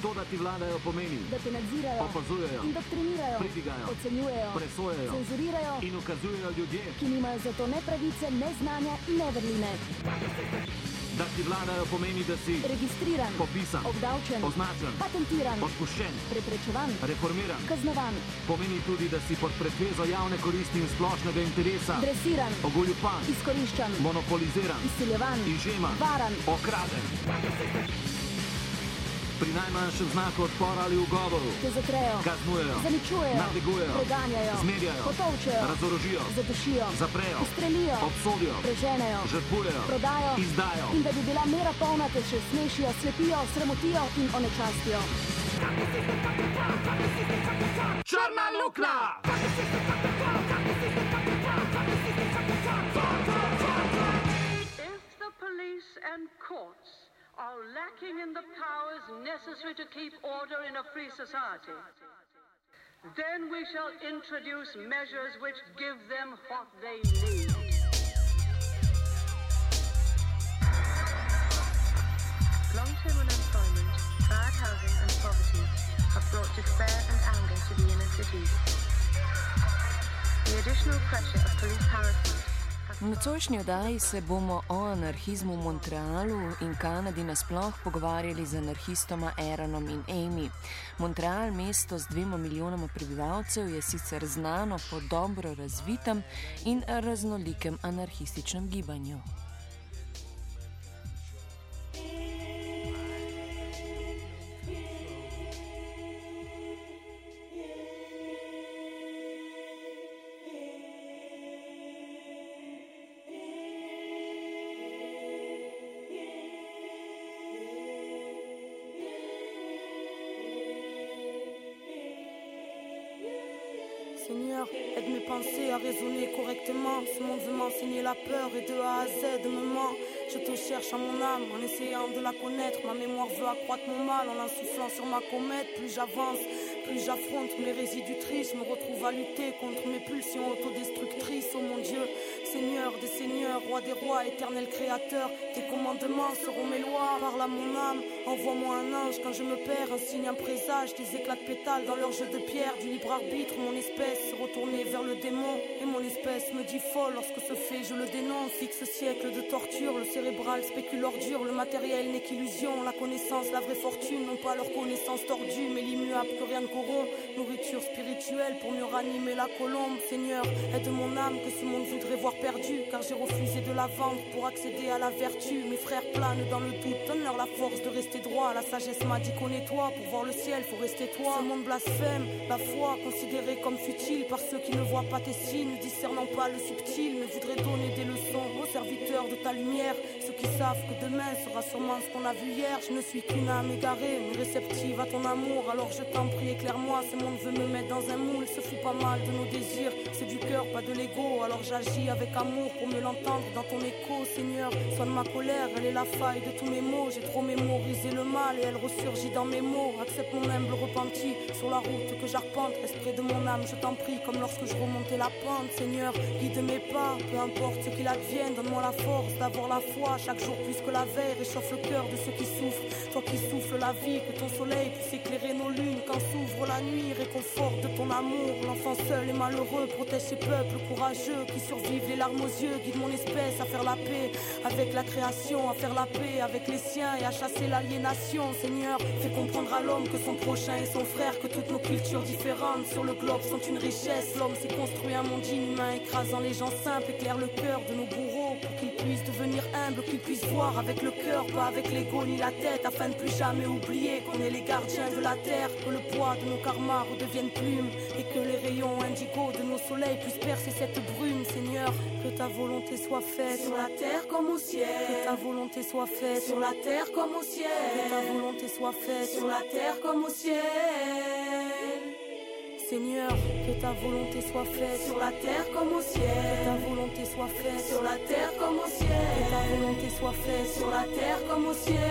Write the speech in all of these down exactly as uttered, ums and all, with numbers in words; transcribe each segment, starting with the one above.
To, da ti vladajo, pomeni, da te nadzirajo, opazujejo, indoktrinirajo, pridigajo, ocenjujejo, presojajo, cenzurirajo in ukazujejo ljudje, ki nimajo za to ne pravice, ne znanja in ne vrline. Da ti vladajo, pomeni, da si registriran, popisan, obdavčen, označen, patentiran, odpuščen, preprečevan, reformiran, kaznovan. Pomeni tudi, da si pod pretvezo javne koristi in splošnega interesa dresiran, ogoljupan, izkoriščan, monopoliziran, izsiljevan, izžeman, varan, okraden. Pri najmanjšem znaku odpora ali ugovoru te zatrejo, kaznujejo, zaničujejo, nadlegujejo, preganjajo, zmerjajo, potolčejo, razorožijo, zadušijo, zaprejo, ustrelijo, obsodijo, preženejo, žrtvujejo, prodajo, izdajo. In da bi bila mera polna, te še smešijo, slepijo, sramotijo in onečastijo. Črna luknja! If the police and courts are lacking in the powers necessary to keep order in a free society, then we shall introduce measures which give them what they need. Long-term unemployment, bad housing and poverty have brought despair and anger to the inner cities. The additional pressure of police harassment. V nocojšnji oddaji se bomo o anarhizmu v Montrealu in Kanadi nasploh pogovarjali z anarhistoma Aaronom in Amy. Montreal, mesto z dvema milijonoma prebivalcev, je sicer znano po dobro razvitem in raznolikem anarhističnem gibanju. Seigneur, aide mes pensées à raisonner correctement. Ce monde veut m'enseigner la peur et de A à Z me ment. Je te cherche en mon âme en essayant de la connaître. Ma mémoire veut accroître mon mal en insoufflant sur ma comète. Plus j'avance, plus j'affronte mes résidus tristes. Je me retrouve à lutter contre mes pulsions autodestructrices. Oh mon Dieu, Seigneur des seigneurs, roi des rois, éternel créateur, tes commandements seront mes lois. Parle à mon âme, envoie-moi un ange quand je me perds, un signe, un présage, des éclats de pétales dans leur jeu de pierre, du libre arbitre. Mon espèce se retournée vers le démon et mon espèce me dit folle lorsque ce fait je le dénonce. Fixe siècle de torture, le cérébral spécule ordure, le matériel n'est qu'illusion, la connaissance, la vraie fortune, non pas leur connaissance tordue, mais l'immuable que rien ne corrompt. Nourriture spirituelle pour mieux ranimer la colombe. Seigneur, aide mon âme que ce monde voudrait voir perdue, car j'ai refusé de la vendre pour accéder à la vertu. Mes frères planent dans le doute, donne-leur la force de rester droit. La sagesse m'a dit connais-toi, pour voir le ciel faut rester toi. Ce monde blasphème, la foi considérée comme futile par ceux qui ne voient pas tes signes, discernant pas le subtil, mais voudraient donner des leçons aux serviteurs de ta lumière. Ceux qui savent que demain sera sûrement ce qu'on a vu hier. Je ne suis qu'une âme égarée, mais réceptive à ton amour. Alors je t'en prie, éclaire-moi, ce monde veut me mettre dans un moule. Se fout pas mal de nos désirs, c'est du cœur, pas de l'ego. Alors j'agis avec amour pour mieux l'entendre dans ton écho. Seigneur, soigne ma colère, elle est la faille de tous mes mots. J'ai trop mémorisé le mal et elle ressurgit dans mes mots. Accepte mon humble repenti sur la route que j'arpente. Reste près de mon âme, je t'en prie, comme lorsque je remontais la pente. Seigneur, guide mes pas, peu importe ce qu'il advienne. Donne-moi la force d'avoir la foi chaque jour plus que la veille. Réchauffe le cœur de ceux qui souffrent, toi qui souffles la vie. Que ton soleil puisse éclairer nos lunes quand s'ouvre la nuit. Réconforte de ton amour l'enfant seul et malheureux. Protège ces peuples courageux qui survivent les larmes aux yeux. Guide mon espèce à faire la paix avec la création, à faire la paix avec les siens et à chasser l'aliénation. Seigneur, fais comprendre à l'homme que son prochain est son frère, que toutes nos cultures différentes sur le globe sont une richesse. L'homme s'est construit un monde inhumain, écrasant les gens simples. Éclaire le cœur de nos bourreaux pour qu'ils puissent devenir humbles, qu'ils puissent voir avec le cœur, pas avec l'ego ni la tête, afin de plus jamais oublier qu'on est les gardiens de la terre. Que le poids de nos karmas redevienne plume et que les rayons indigo de nos soleils puissent percer cette brume. Seigneur, que ta volonté soit faite sur la terre comme au ciel. Que ta volonté soit faite sur la terre comme au ciel. Que ta volonté soit faite sur la terre comme au ciel. Seigneur, que ta volonté soit faite sur la terre comme au ciel. Que ta volonté soit faite sur la terre comme au ciel. Que ta volonté soit faite sur la terre comme au ciel.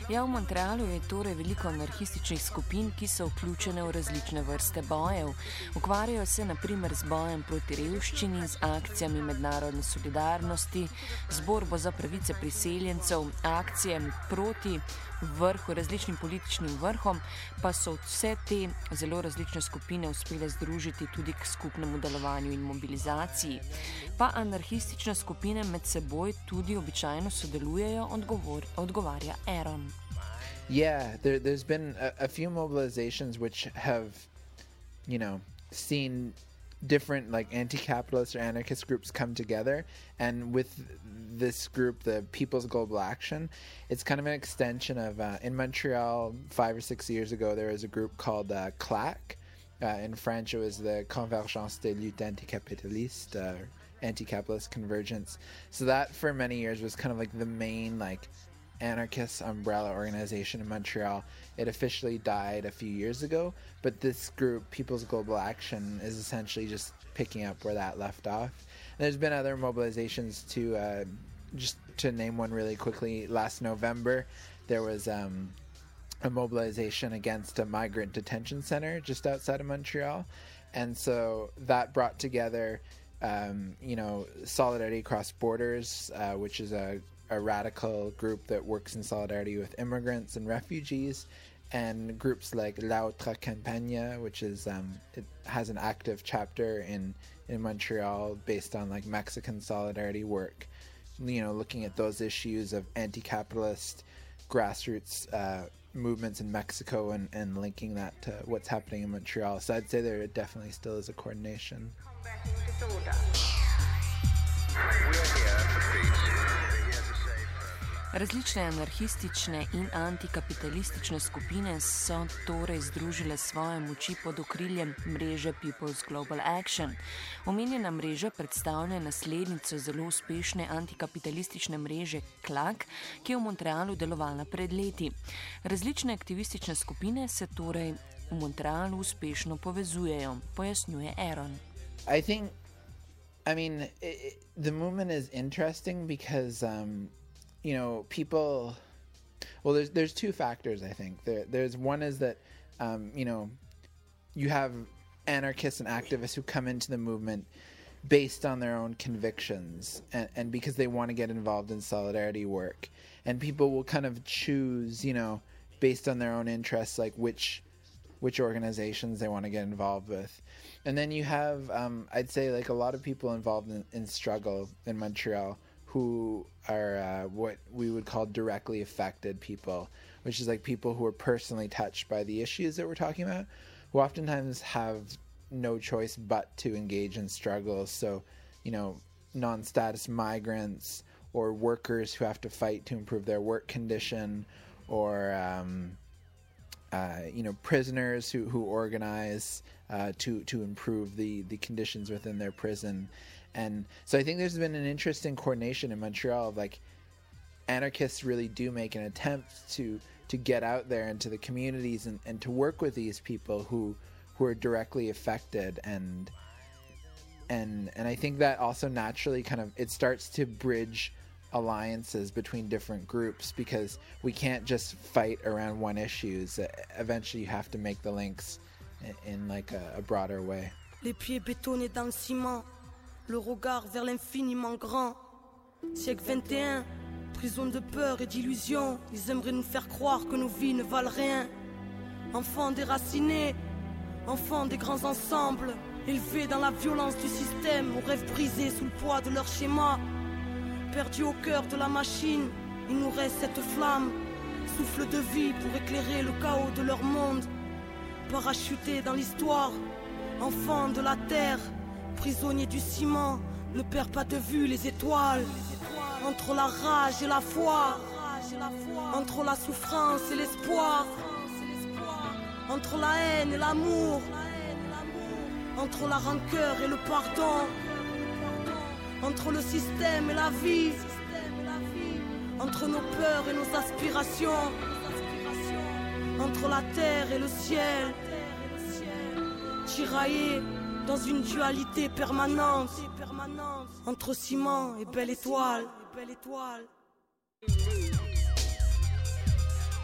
Ja, v Montrealu je torej veliko anarhističnih skupin, ki so vključene v različne vrste bojev. Ukvarjajo se na primer z bojem proti revščini, z akcijami mednarodne solidarnosti, z borbo za pravice priseljencev, akcije proti vrhu, različnim političnim vrhom, pa so vse te zelo različne skupine uspele združiti tudi k skupnemu delovanju in mobilizaciji. Pa anarhistične skupine med seboj tudi običajno sodelujejo, odgovor, odgovarja Aaron. Yeah, there, there's been a, a few mobilizations which have, you know, seen different like anti-capitalist or anarchist groups come together, and with this group, the People's Global Action, it's kind of an extension of uh, in Montreal five or six years ago there was a group called uh, C L A C. Uh, in French it was the Convergence des luttes anticapitalistes, uh, anti-capitalist convergence. So that for many years was kind of like the main like anarchist umbrella organization in Montreal. It officially died a few years ago, but this group, People's Global Action, is essentially just picking up where that left off. And there's been other mobilizations too. Uh, just to name one really quickly, last November there was um, a mobilization against a migrant detention center just outside of Montreal, and so that brought together um, you know, Solidarity Across Borders, uh, which is a a radical group that works in solidarity with immigrants and refugees, and groups like La Otra Campaña, which is um, it has an active chapter in in Montreal based on like Mexican solidarity work, you know, looking at those issues of anti-capitalist grassroots uh, movements in Mexico and, and linking that to what's happening in Montreal. So I'd say there definitely still is a coordination. Različne anarhistične in antikapitalistične skupine so torej združile svoje moči pod okriljem mreže People's Global Action. Omenjena mreža predstavlja naslednico zelo uspešne antikapitalistične mreže C L A C, ki je v Montrealu delovala pred leti. Različne aktivistične skupine se torej v Montrealu uspešno povezujejo, pojasnjuje Aaron. I think, I mean, it, the movement is interesting because um, you know, people, well, there's there's two factors, I think. There, there's one is that, um, you know, you have anarchists and activists who come into the movement based on their own convictions and, and because they want to get involved in solidarity work. And people will kind of choose, you know, based on their own interests, like which which organizations they want to get involved with. And then you have, um, I'd say, like a lot of people involved in, in struggle in Montreal who are uh, what we would call directly affected people, which is like people who are personally touched by the issues that we're talking about, who oftentimes have no choice but to engage in struggles. So, you know, non-status migrants or workers who have to fight to improve their work condition, or, um, uh, you know, prisoners who, who organize uh, to, to improve the, the conditions within their prison. And so I think there's been an interesting coordination in Montreal of like anarchists really do make an attempt to to get out there into the communities and, and to work with these people who who are directly affected, and and and I think that also naturally kind of it starts to bridge alliances between different groups, because we can't just fight around one issue. Eventually you have to make the links in, in like a, a broader way. Les pieds bétonnés dans le ciment, le regard vers l'infiniment grand. Siècle vingt et un, prison de peur et d'illusion. Ils aimeraient nous faire croire que nos vies ne valent rien. Enfants déracinés, enfants des grands ensembles, élevés dans la violence du système, aux rêves brisés sous le poids de leur schéma. Perdus au cœur de la machine, il nous reste cette flamme, souffle de vie pour éclairer le chaos de leur monde. Parachutés dans l'histoire, enfants de la terre, prisonniers du ciment, ne perds pas de vue les étoiles. Entre la rage et la foi, entre la souffrance et l'espoir, entre la haine et l'amour, entre la rancœur et le pardon, entre le système et la vie, entre nos peurs et nos aspirations, entre la terre et le ciel, tiraillés dans une dualité permanente, entre ciment et belle étoile.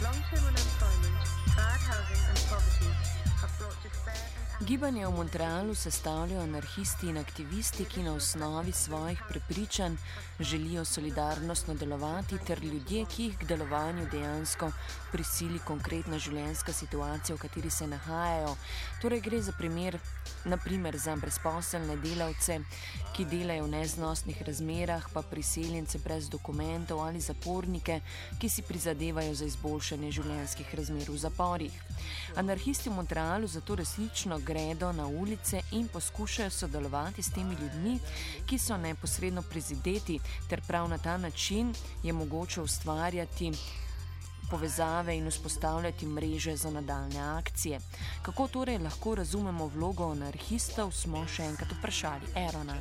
Long-term unemployment, bad housing and poverty have brought despair and Gibanje v Montrealu sestavljajo anarhisti in aktivisti, ki na osnovi svojih prepričanj želijo solidarnostno delovati, ter ljudje, ki jih k delovanju dejansko prisili konkretna življenjska situacija, v kateri se nahajajo. Torej gre za primer, na primer za brezposelne delavce, ki delajo v neznosnih razmerah, pa priseljence brez dokumentov ali zapornike, ki si prizadevajo za izboljšanje življenjskih razmer v zaporih. Anarhisti v Montrealu zato resnično gredo na ulice in poskušajo sodelovati s temi ljudmi, ki so neposredno prizadeti, ter prav na ta način je mogoče ustvarjati povezave in vzpostavljati mreže za nadaljne akcije. Kako torej lahko razumemo vlogo anarhistov, smo še enkrat vprašali Aarona.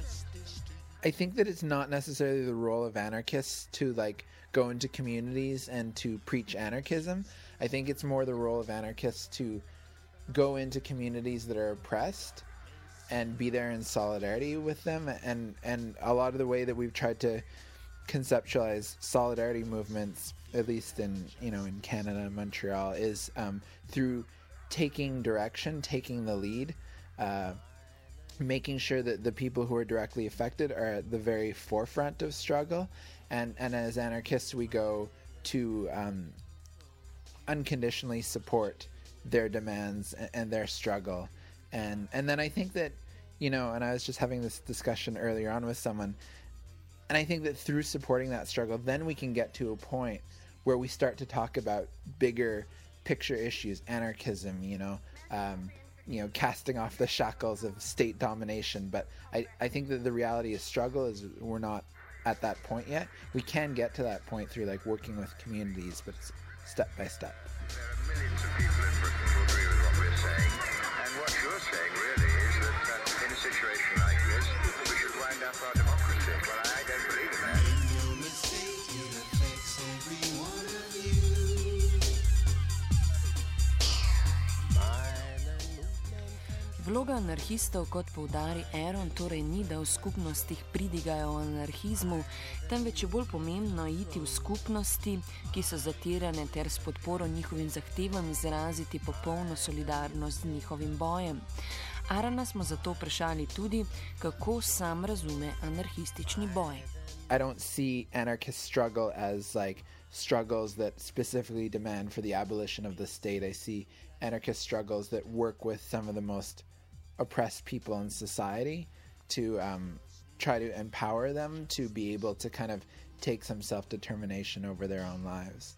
I think that it's not necessarily the role of anarchists to like go into communities and to preach anarchism. I think it's more the role of anarchists to go into communities that are oppressed and be there in solidarity with them. And, and a lot of the way that we've tried to conceptualize solidarity movements, at least in, you know, in Canada, Montreal, is um, through taking direction, taking the lead, uh, making sure that the people who are directly affected are at the very forefront of struggle. And, and as anarchists, we go to um, unconditionally support their demands and, and their struggle. And, and then I think that, you know, and I was just having this discussion earlier on with someone, and I think that through supporting that struggle, then we can get to a point where we start to talk about bigger picture issues, anarchism, you know, um, you know, casting off the shackles of state domination. But I, I think that the reality of struggle is we're not at that point yet. We can get to that point through like working with communities, but it's step by step. There are millions of people in Britain who agree with what we're saying. And what you're saying really is that uh, in a situation like this, we should wind up our democracy. Well, I don't believe in that. Vloga anarhistov, kot poudari Aaron, torej ni, da v skupnostih pridigajo o anarhizmu, temveč je bolj pomembno iti v skupnosti, ki so zatirane, ter s podporo njihovim zahtevam izraziti popolno solidarnost z njihovim bojem. Aarona smo zato vprašali tudi, kako sam razume anarhistični boj. I don't see anarchist struggle as like struggles that specifically demand for the abolition of the state. I see anarchist struggles that work with some of the most oppressed people in society to um, try to empower them to be able to kind of take some self-determination over their own lives.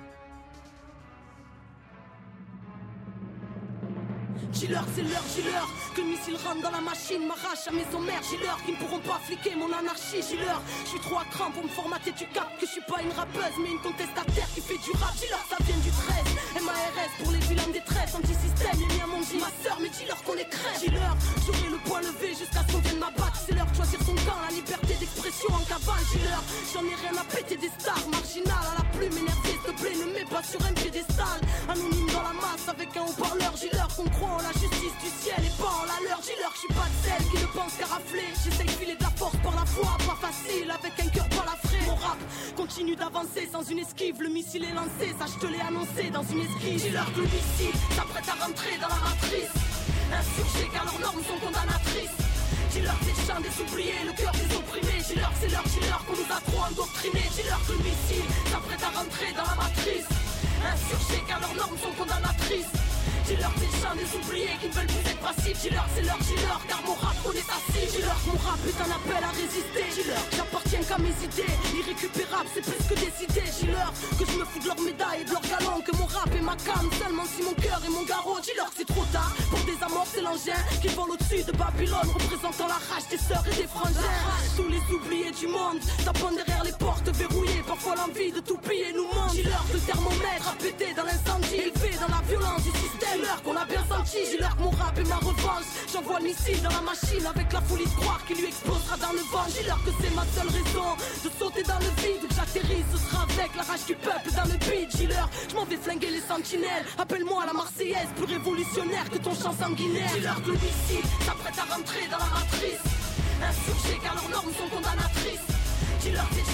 J'ai l'heure, c'est l'heure, j'ai l'heure que le missile rentre dans la machine, m'arrache à maison mère. J'ai l'heure qu'ils ne pourront pas fliquer mon anarchie. J'ai l'heure, je suis trop à cran pour me formater. Tu captes que je suis pas une rappeuse mais une contestataire qui fait du rap. J'ai l'heure, ça vient du treize, M A R S pour les vilains de détresse. Anti-système, les liens mon G, ma sœur, mais dis-leur qu'on les crève. J'ai l'heure, j'aurai le poing levé jusqu'à ce qu'on vienne m'abattre. C'est l'heure de choisir son camp, la liberté d'expression en cavale. J'ai l'heure, j'en ai rien à péter des stars. Marginal à la plume énervée, s'il te plaît, ne mets pas sur un piédestal. Anonyme dans la masse avec un haut-parleur. J'ai l'heure qu'on croit en la justice du ciel et pas en la leur. J'ai l'heure, je suis pas de celle qui ne pense qu'à rafler. J'essaye de filer de la force par la foi, pas facile avec un cœur balafré. Mon rap continue d'avancer sans une esquive. Le missile est lancé, ça je te l'ai annoncé dans une esquive. J'ai l'heure que le missile s'apprête à rentrer dans la matrice. Insurgés car leurs normes sont condamnatrices. J'ai l'heure c'est le chant des oubliés, le cœur des opprimés. J'ai l'heure, c'est l'heure, j'ai l'heure qu'on nous a trop endoctrinés. J'ai l'heure que le missile s'apprête à rentrer dans la matrice. Insurgés car leurs normes sont condamnatrices. J'ai l'heure c'est le chant des oubliés qui ne veulent plus être passifs. J'ai l'heure, c'est l'heure, j'ai l'heure car mon rap on est assis. J'ai l'heure, mon rap est un appel à résister. J'ai l'heure, j'appartiens qu'à mes idées. Irrécupérable, c'est plus que des idées. J'ai l'heure que je me fous de leurs médailles et de leurs galons. Que mon rap est ma cam, seulement si mon cœur est mon garrot. J'ai l'heure que c'est trop tard pour désamorcer l'engin qui vole au-dessus de Babylone, représentant la rage des sœurs et des frangins. Tous les oubliés du monde tapant derrière les portes verrouillées. Parfois l'envie de tout piller nous manque. J'ai l'heure que le thermomètre a pété dans l'incendie, élevé dans la violence du système. J'ai l'heure qu'on a bien senti. J'ai l'heure que mon rap est ma revanche. J'envoie le missile dans la machine avec la folie de croire qu'il lui explosera dans le vent. J'ai l'heure que c'est ma seule raison de sauter dans le vide. Où que j'atterrisse, ce sera avec la rage du peuple dans le beat. J'ai l'heure, je m'en vais flinguer les sentinelles. Appelle-moi la Marseillaise, plus révolutionnaire que ton chant sanguinaire. J'ai l'heure que le missile s'apprête à rentrer dans la matrice. Insurgés car leurs normes sont condamnatrices. J'ai l'heure c'est le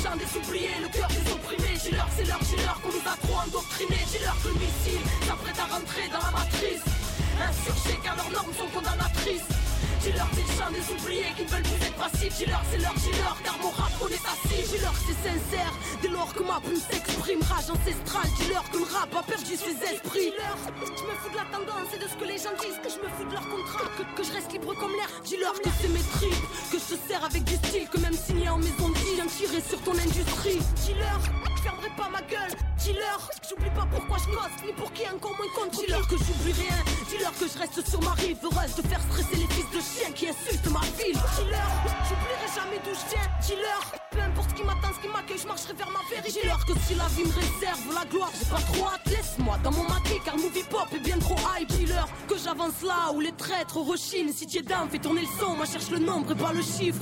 chants des oubliés, le cœur des opprimés. Dis-leur c'est l'heure, dis-leur qu'on nous a trop endoctrinés. Dis-leur que le missile s'apprête à rentrer dans la matrice. Insurgés car leurs normes sont condamnatrices. Dis-leur c'est le chant des oubliés qui ne veulent plus être passifs. Dis-leur c'est leur, dis-leur car mon rap connaît sa cible. Dis-leur que c'est sincère dès lors que ma plume s'exprime. Rage ancestrale, dis-leur que le rap a perdu ses esprits. Dis-leur, je me fous de la tendance et de ce que les gens disent. Que je me fous de leur contrat, que, que je reste libre comme l'air. Dis-leur que c'est mes tripes, que je te sers avec du style. Que même signé en maison de vie, viens tirer sur ton industrie. Dis-leur, je fermerai pas ma gueule. Dis-leur, j'oublie pas pourquoi je cause, ni pour qui encore moins compte. Dis-leur que j'oublie rien, dis-leur que je reste sur ma rive. Heureuse de faire stresser les fils de chiens qui insultent ma ville. Dis-leur, j'oublierai jamais d'où je viens. Dis-leur, peu importe ce qui m'attend, ce qui m'accueille, je marcherai vers ma vérité. Dis-leur que si la vie me réserve la gloire, j'ai pas trop hâte, laisse-moi dans mon maquis car movie pop est bien trop hype. Dis-leur que j'avance là où les traîtres rechinent. Si tu es down, fais tourner le son, moi cherche le nombre et pas le chiffre.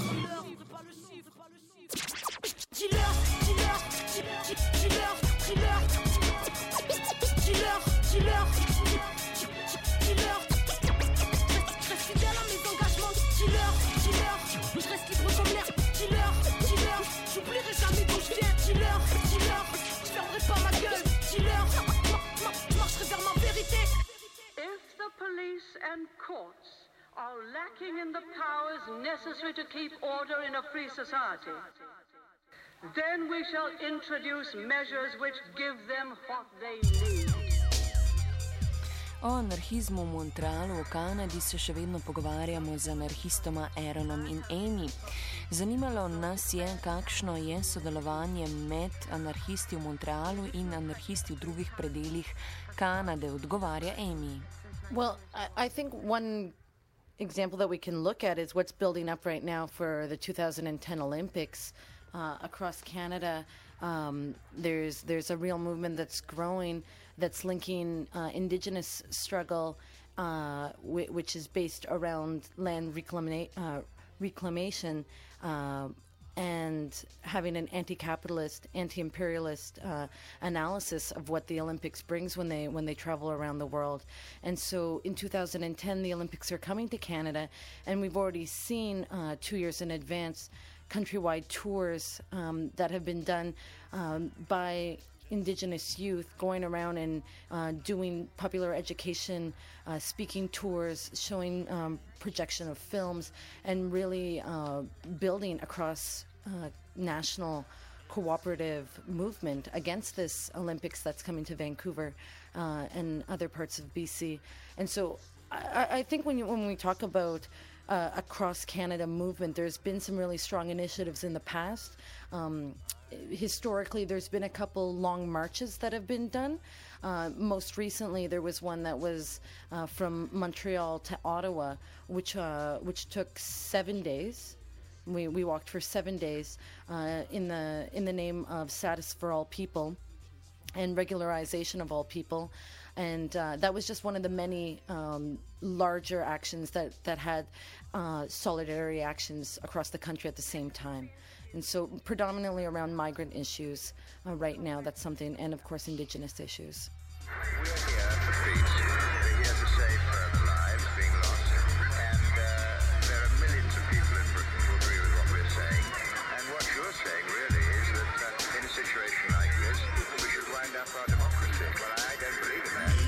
Dis-leur, dis-leur, dis-leur, dis-leur, dis-leur, dis-leur, dis-leur, dis-leur. Je reste fidèle à mes engagements. Dis-leur, dis-leur, je reste libre comme l'air. Dis-leur, dis-leur, j'oublierai jamais d'où je viens. Dis-leur, dis-leur, je fermerai pas ma gueule. Dis-leur, je marcherai vers ma vérité. If the police and courts are lacking in the powers necessary to keep order in a free society, then we shall introduce measures which give them what they need. O anarhizmu v Montrealu v Kanadi se še vedno pogovarjamo z anarhistoma Aaronom in Amy. Zanimalo nas je, kakšno je sodelovanje med anarhisti v Montrealu in anarhisti v drugih predelih Kanade, odgovarja Amy. Well, I, I think one example that we can look at is what's building up right now for the two thousand ten Olympics. Uh, across Canada, um, there's there's a real movement that's growing that's linking uh, Indigenous struggle, uh, w- which is based around land reclama- uh, reclamation uh, and having an anti-capitalist, anti-imperialist uh, analysis of what the Olympics brings when they when they travel around the world. And so in two thousand ten, the Olympics are coming to Canada, and we've already seen uh, two years in advance countrywide tours um, that have been done um, by Indigenous youth going around and uh, doing popular education, uh, speaking tours, showing um, projection of films, and really uh, building across uh, national cooperative movement against this Olympics that's coming to Vancouver uh, and other parts of B C. And so I, I think when you, when we talk about Uh, across Canada movement, there's been some really strong initiatives in the past. Um, historically, there's been a couple long marches that have been done. Uh, most recently, there was one that was uh, from Montreal to Ottawa, which uh, which took seven days. We we walked for seven days uh, in the in the name of status for all people and regularization of all people. And uh, that was just one of the many um, larger actions that, that had uh, solidarity actions across the country at the same time. And so predominantly around migrant issues uh, right now, that's something, and of course Indigenous issues. We're here for peace. We're here to save further lives being lost. And uh, there are millions of people in Britain who agree with what we're saying. And what you're saying really is that uh, in a situation like this, we should wind up our democracy. Well, I don't believe in that.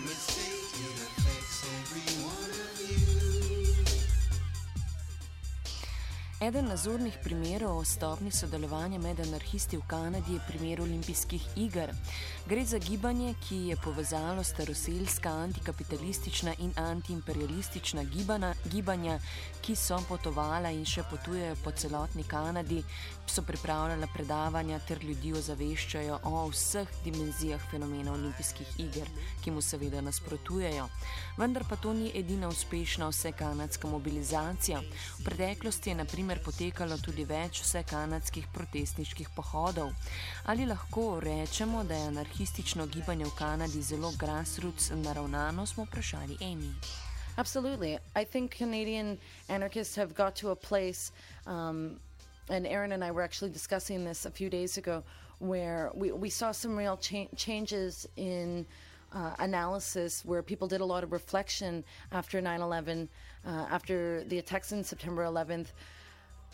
Eden nazornih primerov o stopni sodelovanja med anarhisti v Kanadi je primer olimpijskih iger. Gre za gibanje, ki je povezalo staroselska, antikapitalistična in antiimperialistična gibana, gibanja, ki so potovala in še potujejo po celotni Kanadi, so pripravljala predavanja ter ljudi ozaveščajo o vseh dimenzijah fenomena olimpijskih iger, ki mu seveda nasprotujejo. Vendar pa to ni edina uspešna vsekanadska mobilizacija. V preteklosti je na primer potekalo tudi več vsekanadskih protestniških pohodov. Ali lahko rečemo, da je anarhistično gibanje v Kanadi zelo grassroots naravnano, smo vprašali Amy. Absolutely. I think Canadian anarchists have got to a place, um, and Aaron and I were actually discussing this a few days ago, where we, we saw some real cha- changes in uh, analysis, where people did a lot of reflection after nine eleven, uh, after the attacks on September eleventh,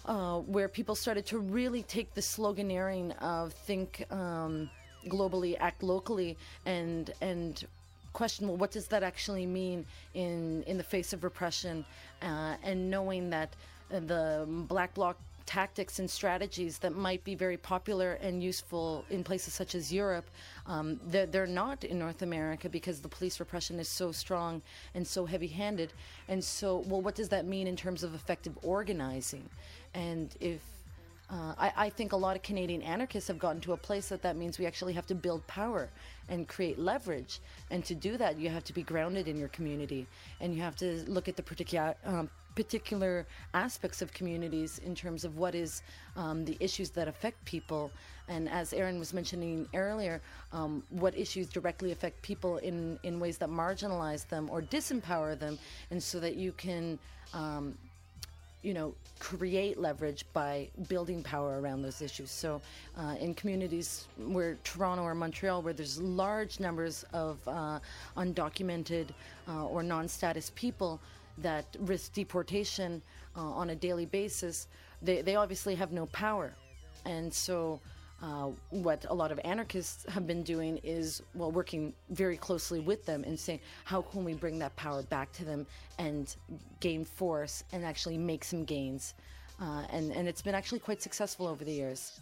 uh, where people started to really take the sloganeering of think um, globally, act locally, and and question, well, what does that actually mean in, in the face of repression, uh, and knowing that uh, the Black Bloc tactics and strategies that might be very popular and useful in places such as Europe, um, they're, they're not in North America because the police repression is so strong and so heavy-handed. And so, well, what does that mean in terms of effective organizing? And if Uh, I, I think a lot of Canadian anarchists have gotten to a place that that means we actually have to build power and create leverage. And to do that, you have to be grounded in your community, and you have to look at the particular um, particular aspects of communities in terms of what is um, the issues that affect people. And as Aaron was mentioning earlier, um, what issues directly affect people in, in ways that marginalize them or disempower them, and so that you can um, you know, create leverage by building power around those issues. So uh, in communities where Toronto or Montreal, where there's large numbers of uh, undocumented uh, or non-status people that risk deportation uh, on a daily basis, they, they obviously have no power. And so uh, what a lot of anarchists have been doing is, well, working very closely with them and saying, how can we bring that power back to them and gain force and actually make some gains? Uh, and, and it's been actually quite successful over the years.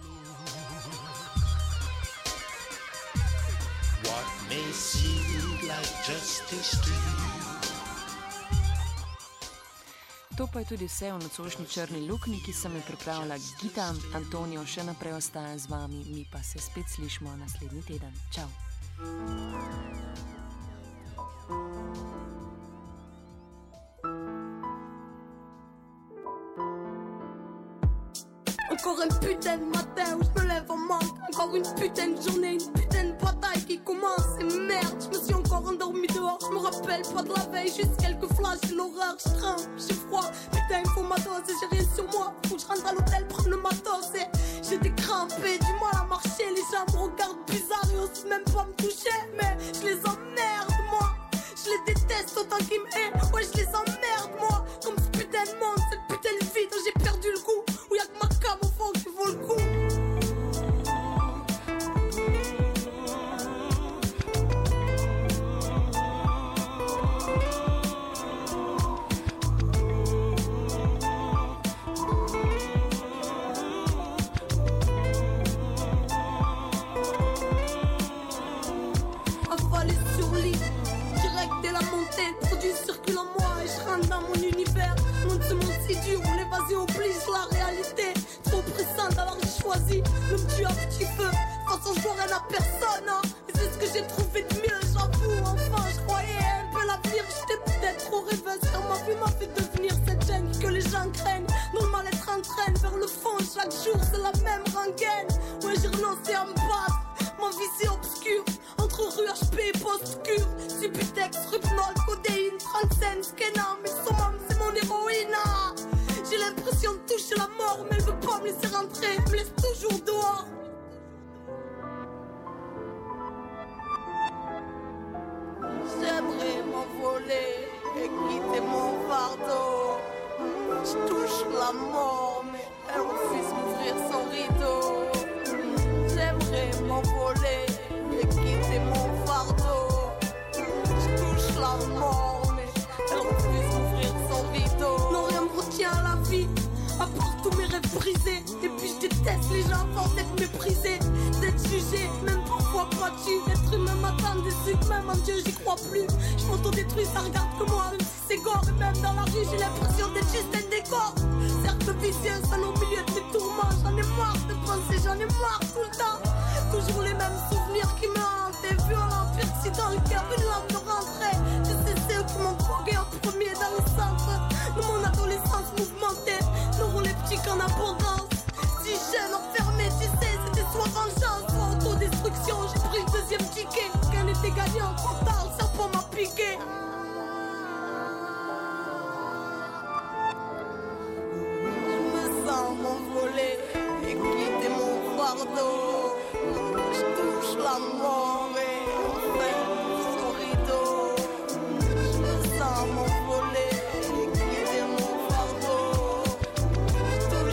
What may seem like justice to you. To pa je tudi vse v nocojšnji črni luknji, ki sem jo pripravila Gita. Antonijo še naprej ostaja z vami, mi pa se spet slišimo naslednji teden. Čau. Encore un putain de matin où je me lève en manque. Encore une putain de journée, une putain de bataille qui commence. Et merde, je me suis encore endormi dehors. Je me rappelle pas de la veille, juste quelques flashs de l'horreur. Je tremble, j'ai froid, putain il faut ma dose. Et j'ai rien sur moi, faut que je rentre à l'hôtel prendre le matos. Et j'ai des crampés, du mal à marcher. Les gens me regardent bizarre et osent même pas me toucher. Mais je les emmerde moi, je les déteste autant qu'ils m'aiment. Ouais je les emmerde moi, comme ce putain de monde, cette putain de vie dont j'ai perdu le goût. Où y'a que ma cam au fond qui vaut le coup. Avalé sur lit, direct dès la montée, le produit circule en moi et je rentre dans mon univers. Mon ce monde si dur, où l'évasion oblige la réalité. Trop pressante alors j'ai choisi le tuer un petit peu. De toute façon je vois rien à personne hein. Et c'est ce que j'ai trouvé de mieux, j'avoue. Enfin je croyais un peu l'avenir. J'étais peut-être trop rêveuse car ma vie m'a fait devenir cette gêne que les gens craignent. Dont le mal-être entraîne vers le fond. Chaque jour c'est la même rengaine. Ouais j'ai renoncé à me battre. Ma vie c'est obscure. Entre rue H P et post-cure. Subutex, Rupnol, codéine, trente-cinq, Skena. Mais son âme c'est mon héroïne hein. J'ai l'impression de toucher la mort, mais elle veut pas me laisser rentrer, elle me laisse toujours dehors. J'aimerais m'envoler et quitter mon fardeau. Je touche la mort, mais elle refuse d'ouvrir son rideau. J'aimerais m'envoler et quitter mon fardeau. Je touche la mort, mais elle refuse d'ouvrir son rideau. Non, rien me retient à la vie, à part tous mes rêves brisés. Et puis je déteste les gens à force d'être méprisés, d'être jugés, même parfois battus. L'être humain m'attend déçu, même en Dieu j'y crois plus. Je m'auto-détruis, ça regarde que moi, même si c'est gore. Et même dans la rue j'ai l'impression d'être juste un décor. Cercle vicieux, seul au milieu de mes tourments. J'en ai marre de penser, j'en ai marre tout le temps. Toujours les mêmes souvenirs qui me hantent. Des violents perçus dans le cœur, une lame de rentrée. Je sais ceux qui m'ont drogué en premier dans le centre de mon adolescence mouvementée. Neuroleptique en abondance. Si jeune, enfermé, tu sais, c'était soit vengeance, soit autodestruction. J'ai pris le deuxième ticket, aucun n'était gagnant. Trop tard, le serpent m'a piqué. Je me sens m'envoler et quitter mon fardeau. Je touche la mort et enfin son rideau. Je me sens m'envoler et quitter mon fardeau. Je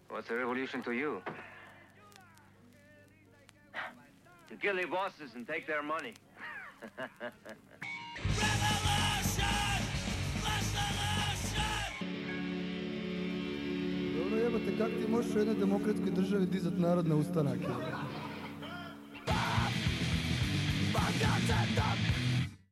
What's a revolution to you? To kill the bosses and take their money. Dobro jebate, kako ti možeš u jednoj demokratskoj državi dizat narod na ustanak?